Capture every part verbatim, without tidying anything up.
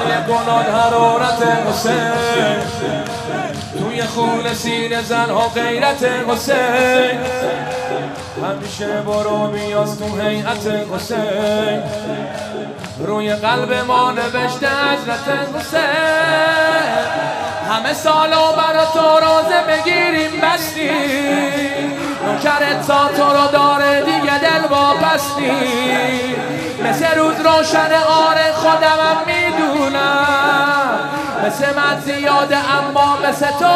کنان حرارت حسین، توی خون سینه زنها غیرت حسین، همیشه برو بیاز تو هیئت حسین، روی قلب ما نوشته حضرت حسین. همه سالا برا تو روزه بگیریم بستی، نوکرت تا تو رو داره دیگه دل واپستی، مثل روز روشن آره خودمم میدونم، مثل من زیاده اما مثل تو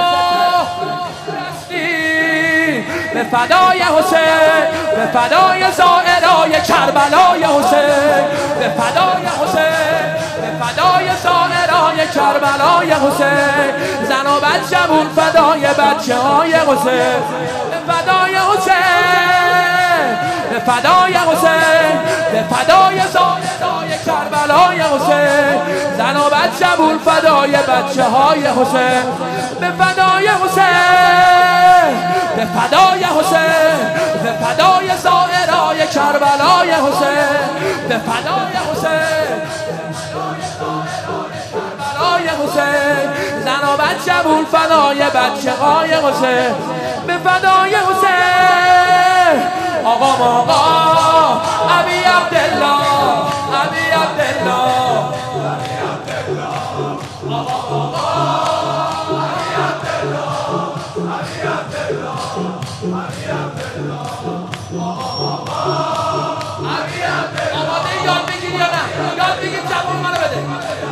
هستی. به فدای حسین، به فدای زائرای کربلای حسین، به فدای حسین، به فدای زائرای کربلای حسین، زن و بچه‌مون فدای بچه های حسین، به فدای حسین، به فدای حسین، به فدای زائرای کربلای حسین، زن و بچه‌مون فدای بچه های حسین، به فدای حسین، به فدای حسین، به فدای زائرای کربلای حسین، به فدای حسین، کربلای حسین، زن و بچه‌مون فدای بچه های حسین، به فدای حسین. آقا آقا ابی عبدالله، ابی عبدالله، آقا آقا ابی عبدالله، ابی عبدالله، ابی عبدالله، آقا آقا ابی عبدالله. آماده یاد بگیر یا نه؟ یاد بگیر جواب منو بده.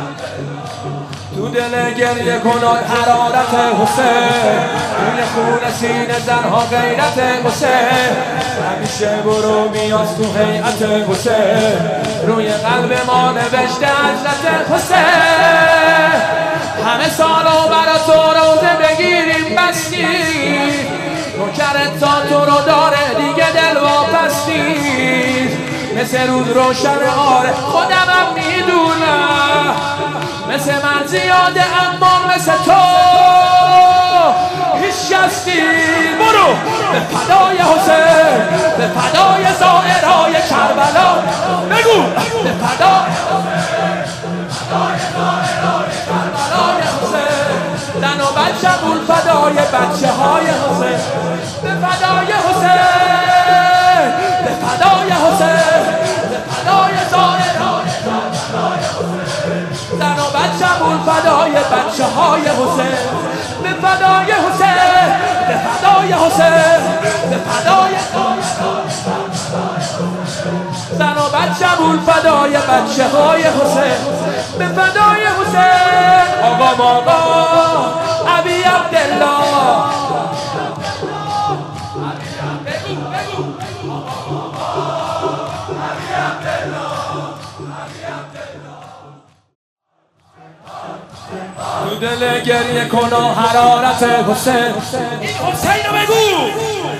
تو دل گریه کنان حرارت حسین، روی خون سینه زنها غیرت حسین، همیشه برو بیاز تو هیئت حسین، روی قلب ما نوشته حضرت حسین. همه سالو برا تو روزه بگیریم بستی، نوکرت تا تو رو داره دیگه دل واپستی، مثل روز روشن آره خودمم میدونم، مثل من زیاده اما مثل تو هیچ هستی. برو به فدای حسین، به فدای زائرای کربلا، بگو به فدای کربلای حسین، زن و بچه‌مون فدای بچه های حسین، به فدای حسین، به فدای حسین، به فدای زائرای کربلای حسین، زن و بچه‌مون فدای بچه های حسین، به فدای حسین، به فدای حسین، به فدای زن و بچه‌مون فدای بچه های حسین، به فدای حسین. آقا آقا ابی عبدالله، تو دل گریه کن حرارت حسین، این حسین رو بگو.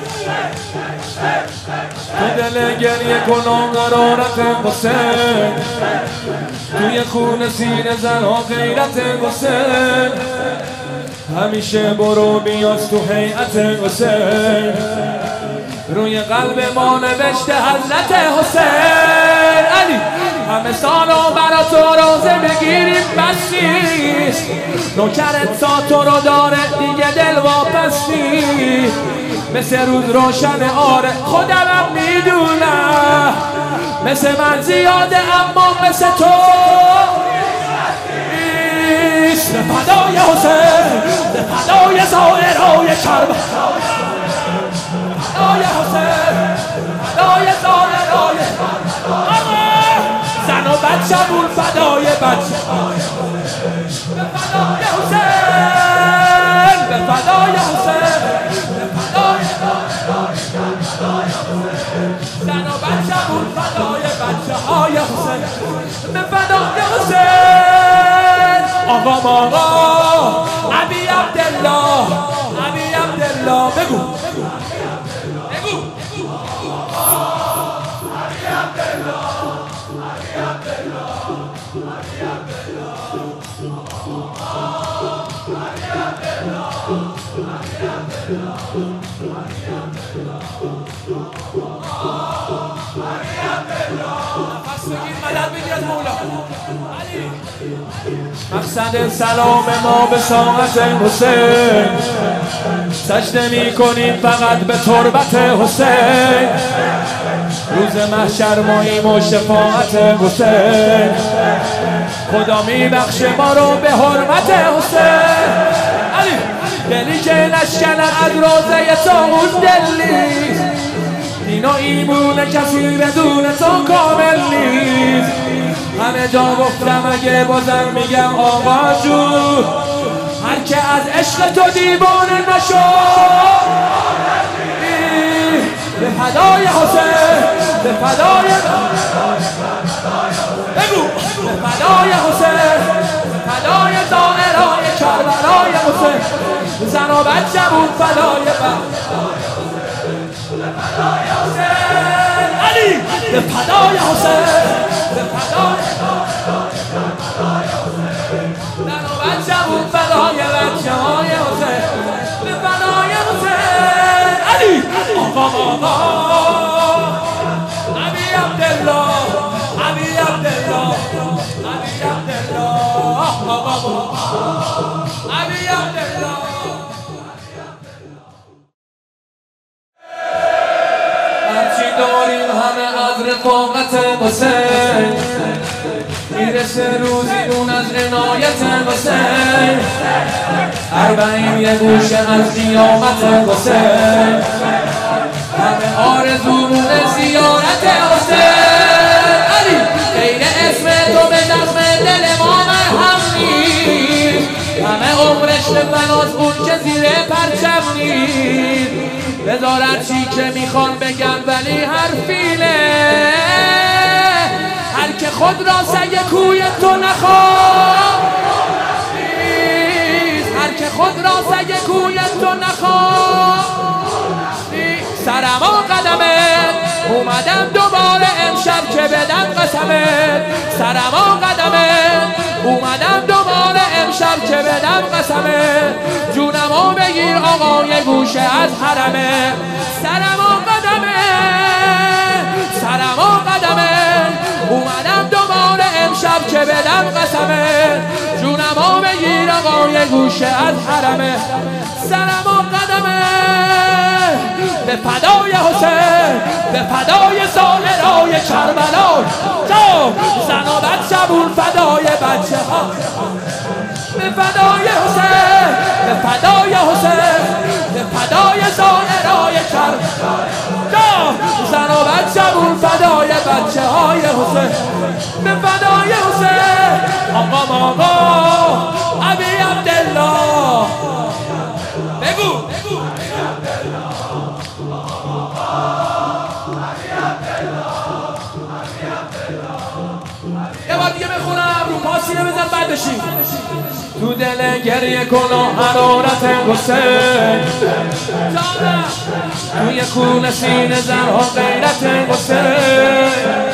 تو دل گریه کن حرارت حسین، توی خون سینه زنها غیرت حسین، همیشه برو بیاز تو هیئت حسین، روی قلب ما نوشته حضرت حسین. علی همه سالو برا تو روزه بگیریم بسیست، نوکرت تا تو رو داره دیگه دل واپستی، مثل روز روشن آره خودمم میدونم، مثل من زیاده اما مثل تو نیست. به فدای حسین، به فدای زائرای کربلا، فدای حسین، فدای زائرای زن و بچه‌مون فدای بچه های به فدای حسین، به فدای حسین، به فدای زن و بچه‌مون فدای بچه های حسین، به فدای حسین. آقا آقا ابی عبدالله، ابی عبدالله، بگو بگو ابی عبدالله، ابی عبدالله. مقصد سلام ما به ساعت حسین، سجده می کنیم فقط به تربت حسین. روز محشر ماییم و شفاعت حسین، خدا می بخشه ما رو به حرمت حسین. علی دلی که نشکنه از روزه طاغوت دلی، دین و ایمون کسی بدون تو کامل نیست. همه جا گفتم اگه بازم میگم آقا جون، هر که از عشق تو دیوانه نشد، به فدای حسین، به فدای بگو، به فدای حسین، به فدای زائرای کربلای حسین. زن و بچه بود فدای حسین. علی به فدای حسین، به فدای زن و بچه بود فدای بچه های حسین، به فدای حسین. علی آقا آقا عبی عبدالله، عبی عبدالله، عبی عبدالله، آقا عبی عبدالله. هرچی داریم همه از رفاقت حسین، میرسه روزی اون از عنایت حسین. اربعین یه گوشه از قیامت حسین، همه آرزومون زیارت حسین. علی غیر اسم تو به زخم دل ما مرهم نیست، همه عمرش به فناس اون که زیر پرچم نیست. بذارت چی که میخوان بگن ولی حرفینه، هر که خود را سگ کوی تو نخواد، هر که خود را سگ کوی تو نخواد. سرما قدمت اومدم دوباره امشب که بدم قسمت، سرما قدمت اومدم دوباره امشب که بدم قسمت. جونمو بگیر آقا یه گوشه از حرمه، سرما قدمت، سرما قدمت اومدم دوباره امشب که بدم قسمت. جونمو بگیر آقا یه گوشه از حرمه، سرما قدمت، به فدای حسین، به فدای زائرای کربلا. تو زن و بچه بود فدای بچه ها، به فدای حسین، به فدای حسین، به فدای زائرای کربلا. تو زن و بچه بود فدای بچه های حسین، به فدای حسین. آقا آقا عبی عبدالله، بگو بگو یه بار دیگه بخونم رو پاسینه بزن بعد بشیم. تو دل گریه کن و حرارت حسین، توی خون سینه زنها غیرت حسین.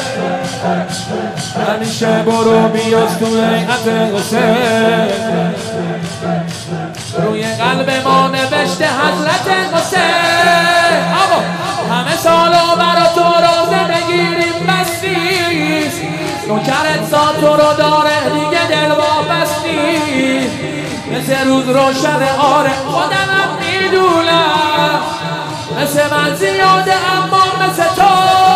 همیشه برو بیاز تو هیئت حسین، روی قلب ما نوشته حضرت حسین. اما همه سالا برا تو رازه بگیریم بستیست، نوکرت سال تو رو داره دیگه دل وابستی. مثل روز روشن آره خودمم میدونم، مثل من زیاده اما مثل تو.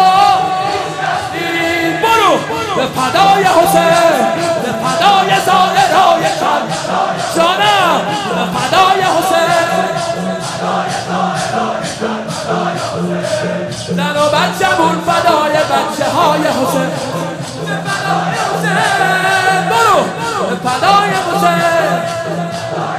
برو به فدای حسین، به فدای زائرای کربلا. جانم به فدای حسین، زن و بچه بود فدای بچه های حسین، به فدای حسین. برو به فدای حسین.